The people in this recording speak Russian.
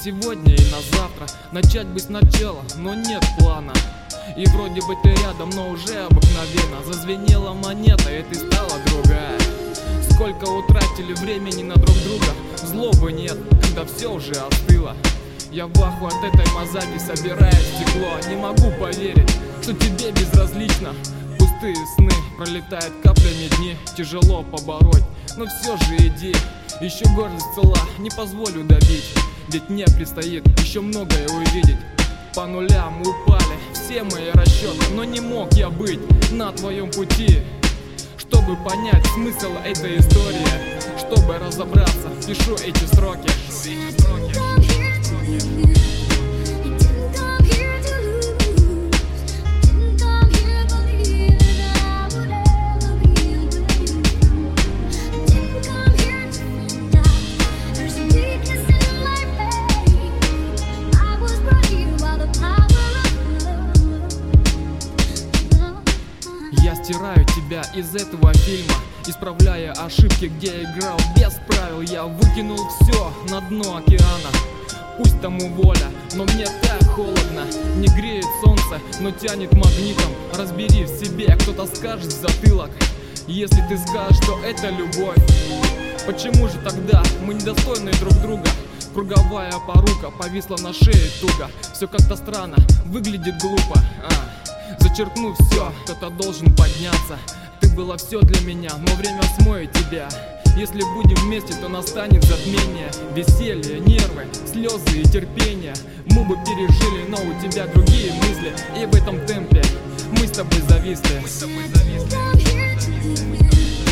сегодня и на завтра. Начать бы сначала, но нет плана. И вроде бы ты рядом, но уже обыкновенно. Зазвенела монета, и ты стала другая. Сколько утратили времени на друг друга. Злобы нет, когда все уже остыло. Я в аху от этой мозаики, собирая стекло. Не могу поверить, что тебе безразлично. Пустые сны пролетают каплями дни. Тяжело побороть, но все же иди. Еще гордость цела, не позволю добить. Ведь мне предстоит еще многое увидеть. По нулям упали все мои расчеты, но не мог я быть на твоем пути. Чтобы понять смысл этой истории, чтобы разобраться, пишу эти строки. Я стираю тебя из этого фильма, исправляя ошибки, где играл без правил. Я выкинул все на дно океана. Пусть тому воля, но мне так холодно. Не греет солнце, но тянет магнитом. Разбери в себе, кто-то скажет в затылок. Если ты скажешь, что это любовь, почему же тогда мы недостойны друг друга? Круговая порука повисла на шее туго. Все как-то странно, выглядит глупо. Зачеркнув все, кто-то должен подняться. Ты была все для меня, но время смоет тебя. Если будем вместе, то настанет затмение. Веселье, нервы, слезы и терпение мы бы пережили, но у тебя другие мысли. И в этом темпе мы с тобой зависли.